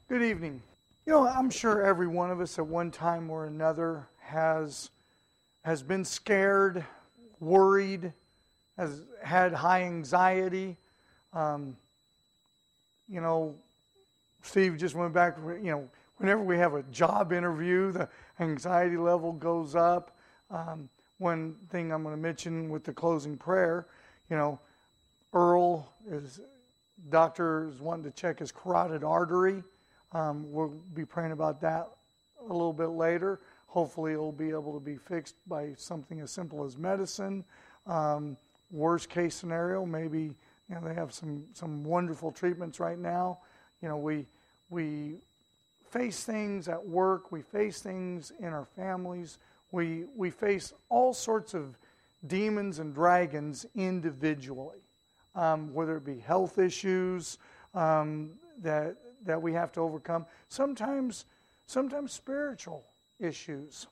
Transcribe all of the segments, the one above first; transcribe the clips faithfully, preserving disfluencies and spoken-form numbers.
Good evening. You know, I'm sure every one of us at one time or another has has been scared, worried, has had high anxiety. Um, you know, Steve just went back, you know, whenever we have a job interview, the anxiety level goes up. Um, one thing I'm going to mention with the closing prayer, you know, Earl, is doctor is wanting to check his carotid artery. Um, we'll be praying about that a little bit later. Hopefully it'll be able to be fixed by something as simple as medicine. Um, worst case scenario, maybe, you know, they have some, some wonderful treatments right now. You know, we we face things at work, we face things in our families, we we face all sorts of demons and dragons individually, um, whether it be health issues um, that that we have to overcome, sometimes sometimes spiritual issues.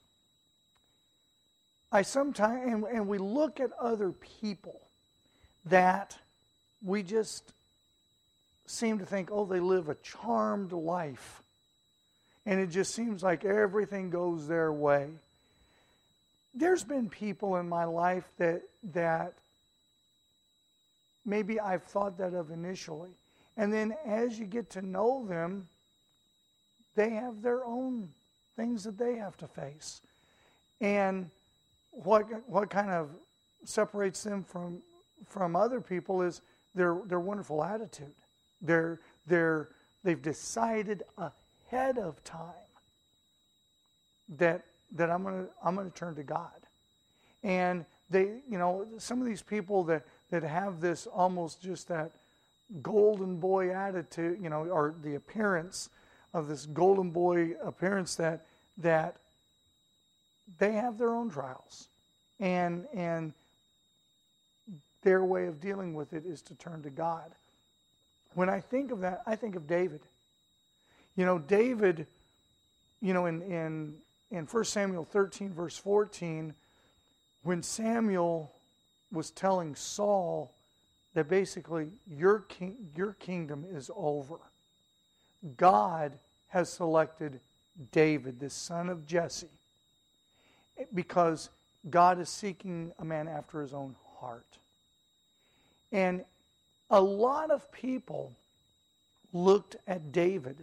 I sometimes and, and we look at other people that we just seem to think, oh, they live a charmed life. And it just seems like everything goes their way. There's been people in my life that that maybe I've thought that of initially. And then as you get to know them, they have their own things that they have to face. And what what kind of separates them from from other people is their their wonderful attitude. They're they're they've decided ahead of time that that I'm gonna I'm gonna turn to God. And they, you know, some of these people that, that have this almost just that golden boy attitude, you know, or the appearance of this golden boy appearance that that they have their own trials, and and their way of dealing with it is to turn to God. When I think of that, I think of David. You know, David, you know, in in in First Samuel thirteen verse fourteen, when Samuel was telling Saul that basically your king, your kingdom is over. God has selected David, the son of Jesse, because God is seeking a man after his own heart. And a lot of people looked at David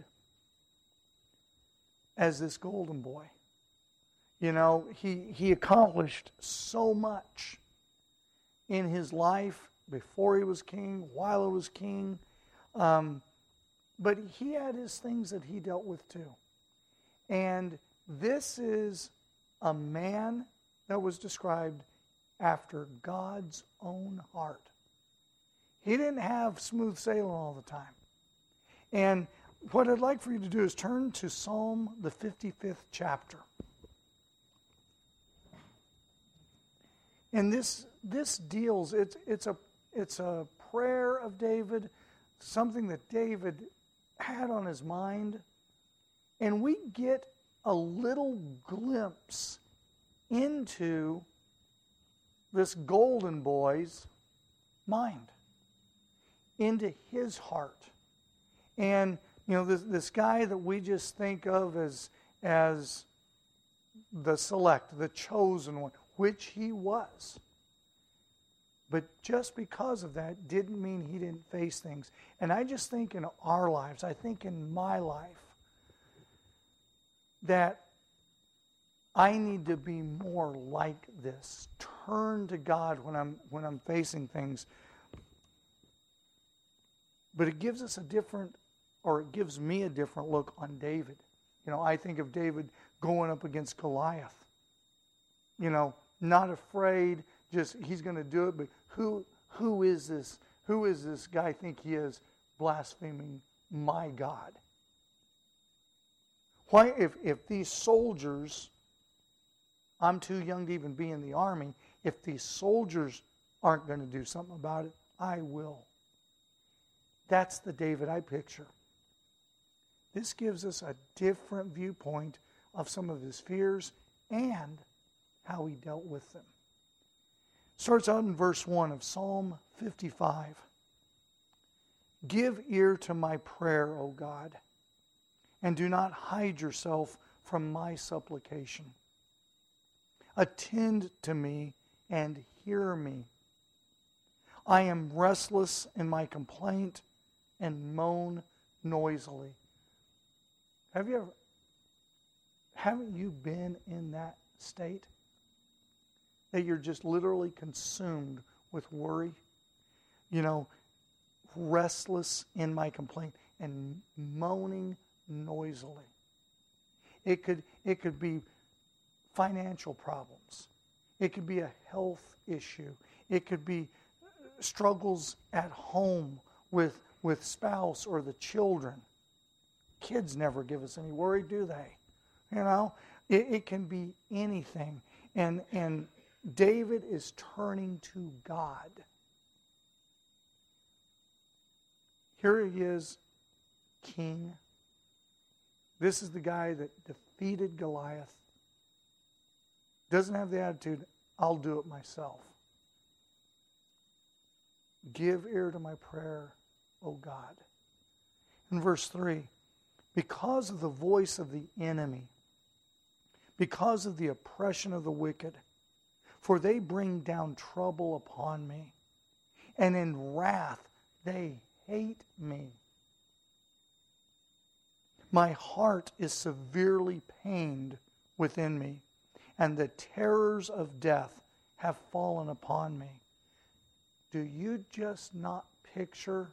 as this golden boy. You know, he, he accomplished so much in his life before he was king, while he was king. Um, but he had his things that he dealt with too. And this is a man that was described after God's own heart. He didn't have smooth sailing all the time. And what I'd like for you to do is turn to Psalm, the fifty-fifth chapter. And this this deals, it's it's a it's a prayer of David, something that David had on his mind. And we get a little glimpse into this golden boy's mind, into his heart. And, you know, this, this guy that we just think of as, as the select, the chosen one, which he was. But just because of that didn't mean he didn't face things. And I just think in our lives, I think in my life, that I need to be more like this. Turn to God when I'm when I'm facing things. But it gives us a different, or it gives me a different look on David. You know, I think of David going up against Goliath. You know, not afraid, just he's going to do it, but who who is this? Who is this guy think he is, blaspheming my God? Why, if, if these soldiers, I'm too young to even be in the army, if these soldiers aren't going to do something about it, I will. That's the David I picture. This gives us a different viewpoint of some of his fears and how he dealt with them. Starts out in verse one of Psalm fifty-five. Give ear to my prayer, O God. and do not hide yourself from my supplication. Attend to me and hear me. I am restless in my complaint and moan noisily. Have you ever, haven't you been in that state? That you're just literally consumed with worry? You know, restless in my complaint and moaning noisily. It could, it could be financial problems. It could be a health issue. It could be struggles at home with, with spouse or the children. Kids never give us any worry, do they? You know, it, it can be anything. And, and David is turning to God. Here he is, king. This is the guy that defeated Goliath. Doesn't have the attitude, I'll do it myself. Give ear to my prayer, O God. In verse three, because of the voice of the enemy, because of the oppression of the wicked, for they bring down trouble upon me, and in wrath they hate me. My heart is severely pained within me, and the terrors of death have fallen upon me. Do you just not picture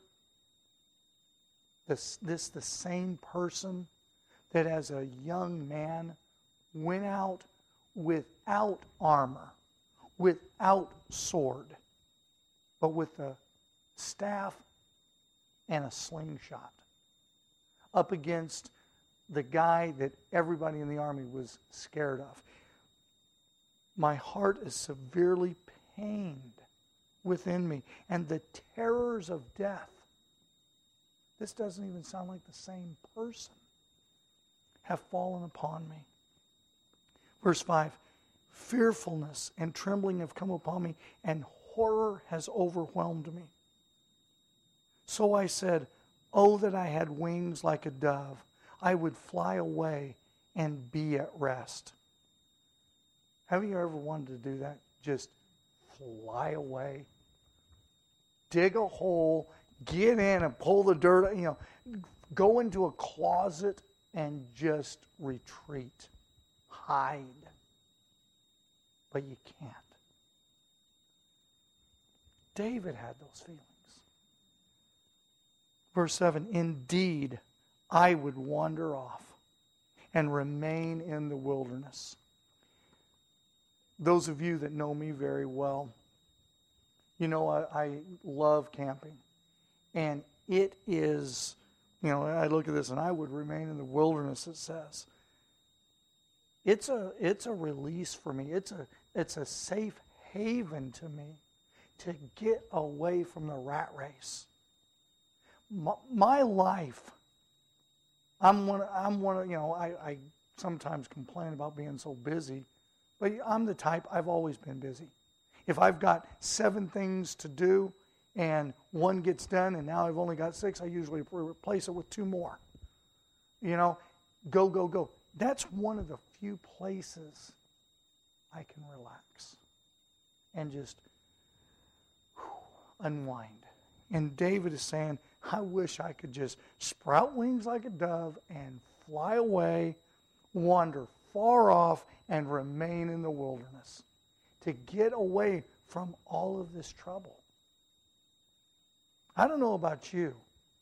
this, this the same person that as a young man went out without armor, without sword, but with a staff and a slingshot up against the guy that everybody in the army was scared of? My heart is severely pained within me, and the terrors of death. This doesn't even sound like the same person. Have fallen upon me. Verse five, fearfulness and trembling have come upon me, and horror has overwhelmed me. So I said, oh, that I had wings like a dove. I would fly away and be at rest. Have you ever wanted to do that? Just fly away. Dig a hole, get in and pull the dirt, you know, go into a closet and just retreat. Hide. But you can't. David had those feelings. Verse seven, indeed, I would wander off and remain in the wilderness. Those of you that know me very well, you know I, I love camping. And it is, you know, I look at this and I would remain in the wilderness, it says. It's a, it's a release for me. It's a, it's a safe haven to me to get away from the rat race. My, my life, I'm one, I'm one of, you know, I, I sometimes complain about being so busy, but I'm the type, I've always been busy. If I've got seven things to do and one gets done and now I've only got six, I usually replace it with two more. You know, go, go, go. That's one of the few places I can relax and just whew, unwind. And David is saying, I wish I could just sprout wings like a dove and fly away, wander far off, and remain in the wilderness. To get away from all of this trouble. I don't know about you.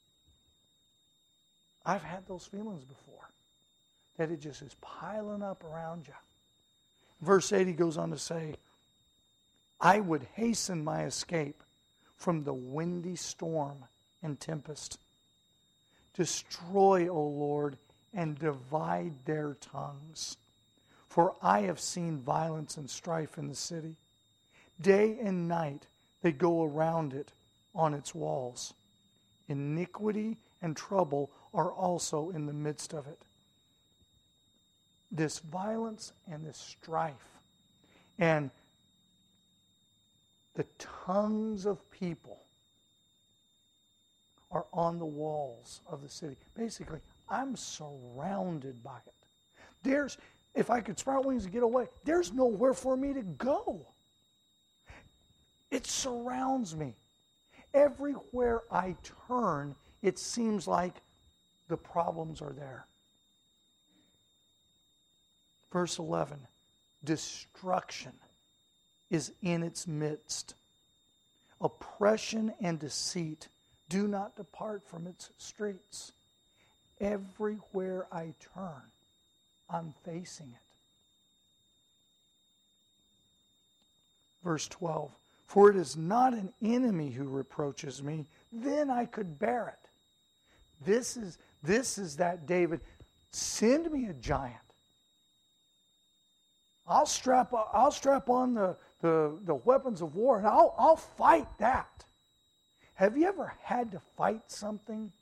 I've had those feelings before. That it just is piling up around you. Verse eight, he goes on to say, I would hasten my escape from the windy storm and tempest. Destroy, O Lord, and divide their tongues. For I have seen violence and strife in the city. Day and night they go around it on its walls. Iniquity and trouble are also in the midst of it. This violence and this strife and the tongues of people are on the walls of the city. Basically, I'm surrounded by it. There's, if I could sprout wings and get away, there's nowhere for me to go. It surrounds me. Everywhere I turn, it seems like the problems are there. Verse eleven, destruction is in its midst. Oppression and deceit do not depart from its streets. Everywhere I turn, I'm facing it. Verse twelve, for it is not an enemy who reproaches me, then I could bear it. This is, this is that David, send me a giant. I'll strap, I'll strap on the, the, the weapons of war and I'll, I'll fight that. Have you ever had to fight something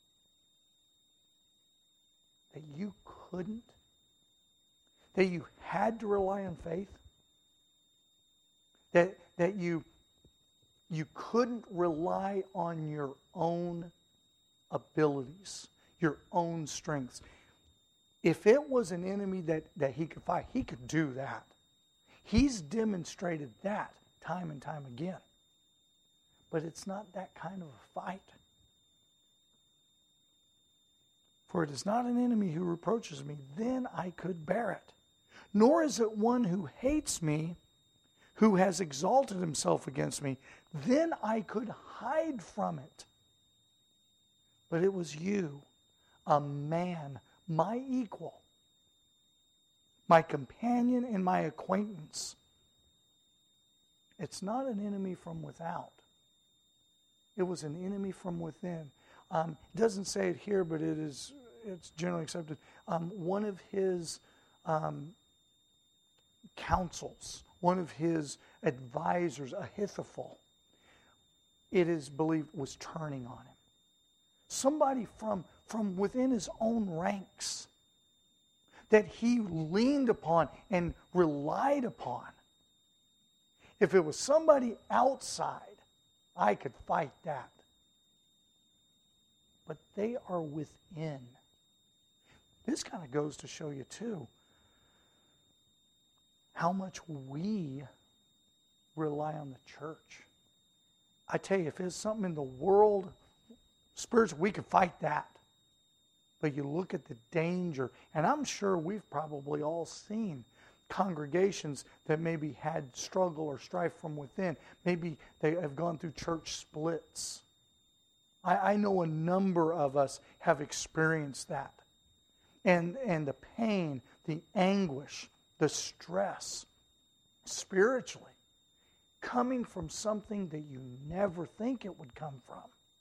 that you couldn't? That you had to rely on faith? That, that you, you couldn't rely on your own abilities, your own strengths. If it was an enemy that, that he could fight, he could do that. He's demonstrated that time and time again. But it's not that kind of a fight. For it is not an enemy who reproaches me, then I could bear it. Nor is it one who hates me, who has exalted himself against me, then I could hide from it. But it was you, a man, my equal, my companion and my acquaintance. It's not an enemy from without. It was an enemy from within. Um, it doesn't say it here, but it is, it's generally accepted. Um, one of his um, counsels, one of his advisors, Ahithophel, it is believed was turning on him. Somebody from, from within his own ranks that he leaned upon and relied upon. If it was somebody outside, I could fight that. But they are within. This kind of goes to show you, too, how much we rely on the church. I tell you, if there's something in the world, spiritual, we could fight that. But you look at the danger, and I'm sure we've probably all seen congregations that maybe had struggle or strife from within. Maybe they have gone through church splits. I, I know a number of us have experienced that. And, and the pain, the anguish, the stress, spiritually, coming from something that you never think it would come from.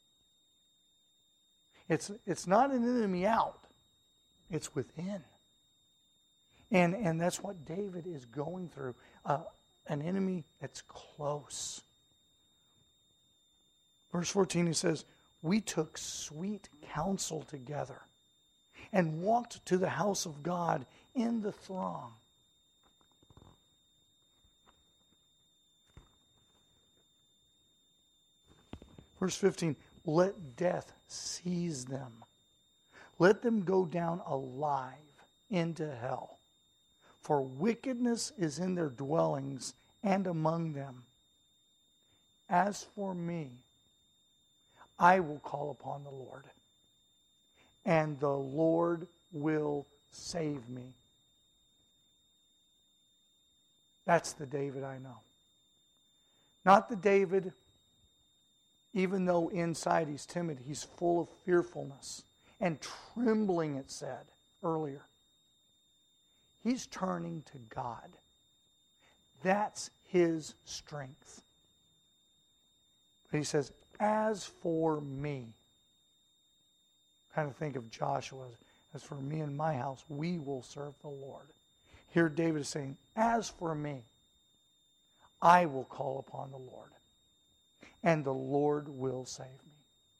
It's, it's not an enemy out. It's within. And, and that's what David is going through. Uh, an enemy that's close. Verse fourteen, he says, we took sweet counsel together and walked to the house of God in the throng. Verse fifteen, let death seize them. Let them go down alive into hell. For wickedness is in their dwellings and among them. As for me, I will call upon the Lord, and the Lord will save me. That's the David I know. Not the David, even though inside he's timid, he's full of fearfulness and trembling, it said earlier. He's turning to God. That's his strength. But he says, as for me, kind of think of Joshua, as for me and my house, we will serve the Lord. Here David is saying, as for me, I will call upon the Lord, and the Lord will save me.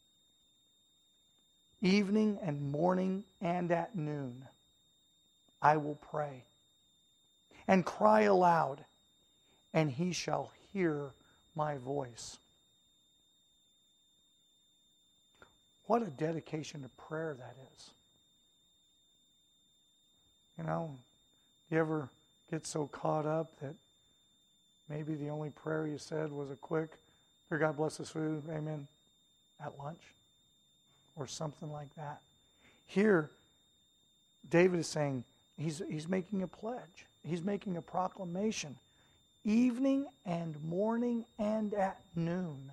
Evening and morning and at noon, I will pray and cry aloud, and he shall hear my voice. What a dedication to prayer that is. You know, you ever get so caught up that maybe the only prayer you said was a quick, "Dear God bless this food, amen," at lunch? Or something like that. Here, David is saying, he's, he's making a pledge. He's making a proclamation. Evening and morning and at noon,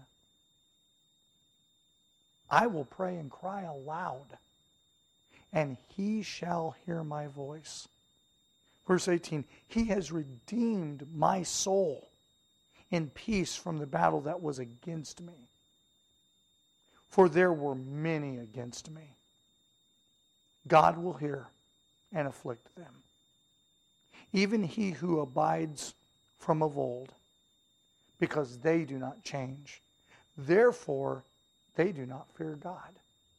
I will pray and cry aloud, and he shall hear my voice. Verse eighteen, he has redeemed my soul in peace from the battle that was against me. For there were many against me. God will hear and afflict them. Even he who abides from of old, because they do not change. Therefore, they do not fear God.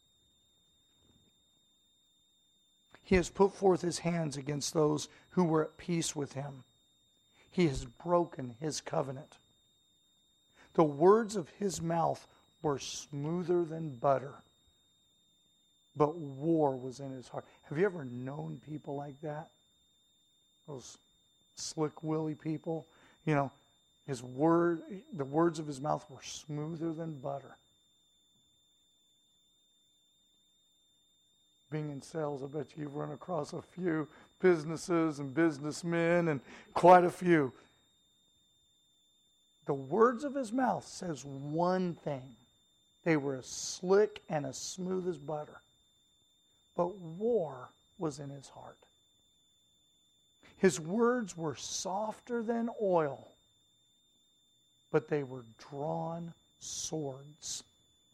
He has put forth his hands against those who were at peace with him. He has broken his covenant. The words of his mouth were smoother than butter, but war was in his heart. Have you ever known people like that? Those slick willy people. You know, his word, the words of his mouth were smoother than butter. Being in sales, I bet you've run across a few businesses and businessmen, and quite a few. The words of his mouth says one thing. They were as slick and as smooth as butter. But war was in his heart. His words were softer than oil, but they were drawn swords.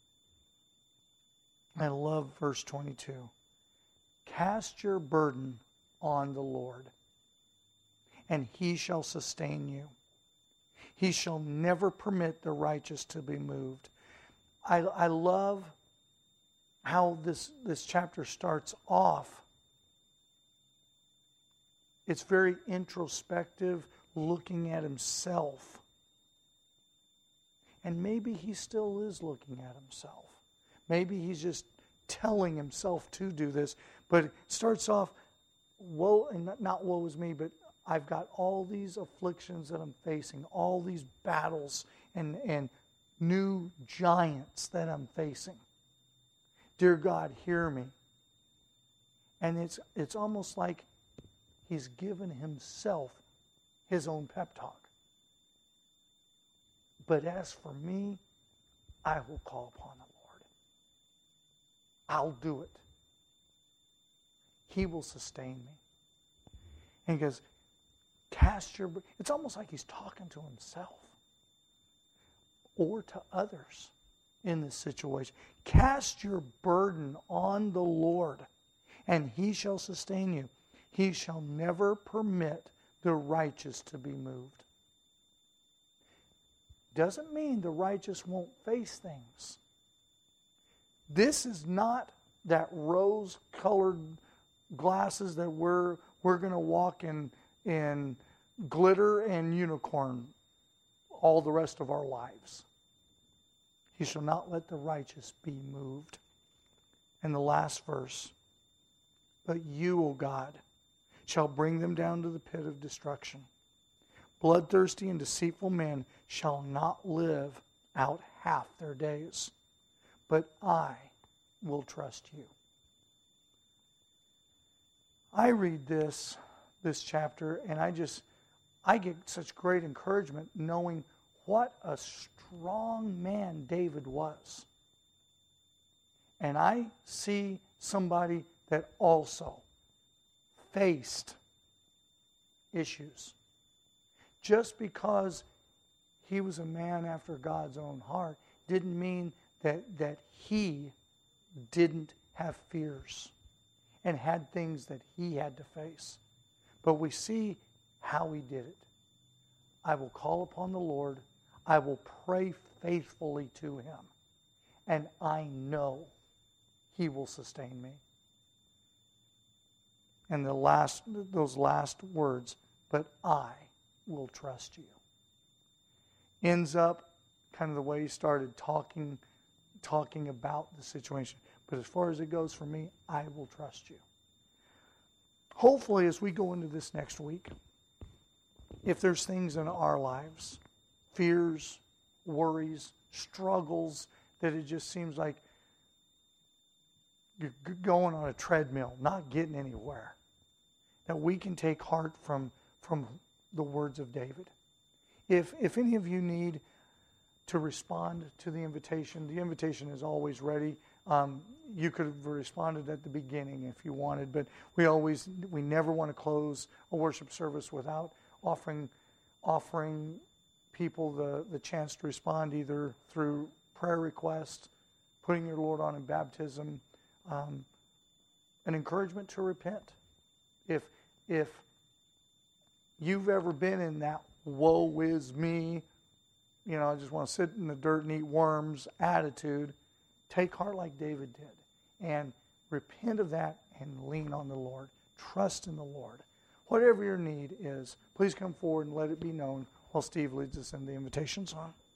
I love verse twenty-two. Cast your burden on the Lord, and he shall sustain you. He shall never permit the righteous to be moved. I, I love how this, this chapter starts off. It's very introspective, looking at himself. And maybe he still is looking at himself. Maybe he's just telling himself to do this. But it starts off, woe, and not, not woe is me, but I've got all these afflictions that I'm facing, all these battles and, and new giants that I'm facing. Dear God, hear me. And it's it's almost like he's given himself his own pep talk. But as for me, I will call upon the Lord. I'll do it. He will sustain me. And he goes, cast your... It's almost like he's talking to himself or to others in this situation. Cast your burden on the Lord, and he shall sustain you. He shall never permit the righteous to be moved. Doesn't mean the righteous won't face things. This is not that rose-colored glasses that we're we're going to walk in in glitter and unicorn all the rest of our lives. He shall not let the righteous be moved. And the last verse, but you, O God, shall bring them down to the pit of destruction. Bloodthirsty and deceitful men shall not live out half their days, but I will trust you. I read this, this chapter, and I just, I get such great encouragement knowing what a strong man David was. And I see somebody that also faced issues. Just because he was a man after God's own heart didn't mean that, that he didn't have fears and had things that he had to face. But we see how he did it. I will call upon the Lord. I will pray faithfully to him. And I know he will sustain me. And the last, those last words, but I will trust you. Ends up kind of the way he started talking, talking about the situation. But as far as it goes for me, I will trust you. hopefully as we go into this next week, if there's things in our lives, fears, worries, struggles, that it just seems like you're going on a treadmill, not getting anywhere, that we can take heart from, from the words of David. If, if any of you need to respond to the invitation, the invitation is always ready. Um, you could have responded at the beginning if you wanted, but we always, we never want to close a worship service without offering offering people the, the chance to respond either through prayer request, putting your Lord on in baptism, um, an encouragement to repent. If if you've ever been in that woe is me, you know, I just want to sit in the dirt and eat worms attitude, take heart like David did and repent of that and lean on the Lord. Trust in the Lord. Whatever your need is, please come forward and let it be known while Steve leads us in the invitation song.